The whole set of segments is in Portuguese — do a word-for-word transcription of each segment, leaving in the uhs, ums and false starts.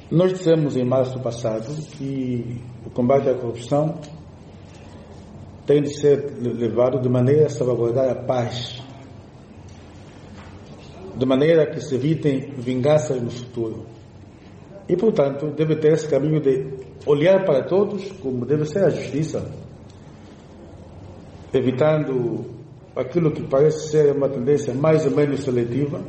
Nós dissemos em março passado que o combate à corrupção tem de ser levado de maneira a salvaguardar a paz, de maneira que se evitem vinganças no futuro. E, portanto, deve ter esse caminho de olhar para todos como deve ser a justiça, evitando aquilo que parece ser uma tendência mais ou menos seletiva,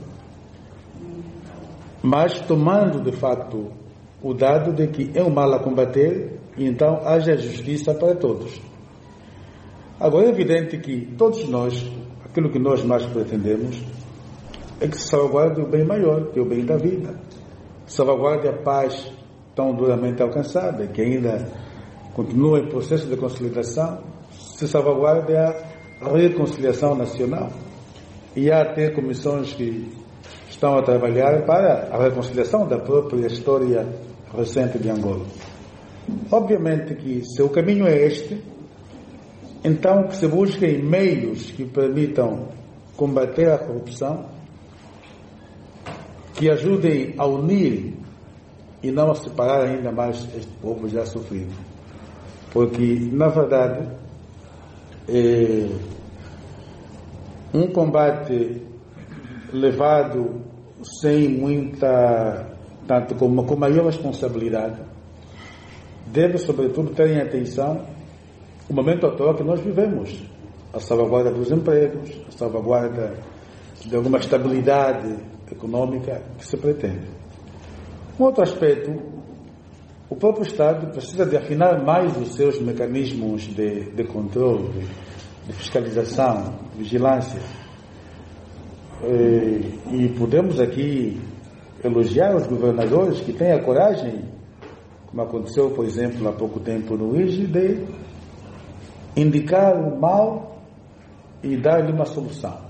mas tomando, de facto, o dado de que é um mal a combater e então haja justiça para todos. Agora, é evidente que todos nós, aquilo que nós mais pretendemos é que se salvaguarde o bem maior, que é o bem da vida, salvaguarde a paz tão duramente alcançada, que ainda continua em processo de consolidação, se salvaguarde a reconciliação nacional. E há até comissões que estão a trabalhar para a reconciliação da própria história recente de Angola. Obviamente que, se o caminho é este, então que se busquem meios que permitam combater a corrupção, que ajudem a unir e não a separar ainda mais este povo já sofrido. Porque, na verdade, é um combate levado sem muita, tanto como com maior responsabilidade, deve sobretudo ter em atenção o momento atual que nós vivemos, a salvaguarda dos empregos, a salvaguarda de alguma estabilidade econômica que se pretende. Um outro aspecto, o próprio Estado precisa de afinar mais os seus mecanismos de, de controle, de, de fiscalização, de vigilância. E, e podemos aqui elogiar os governadores que têm a coragem, como aconteceu, por exemplo, há pouco tempo no I G E, de indicar o mal e dar-lhe uma solução.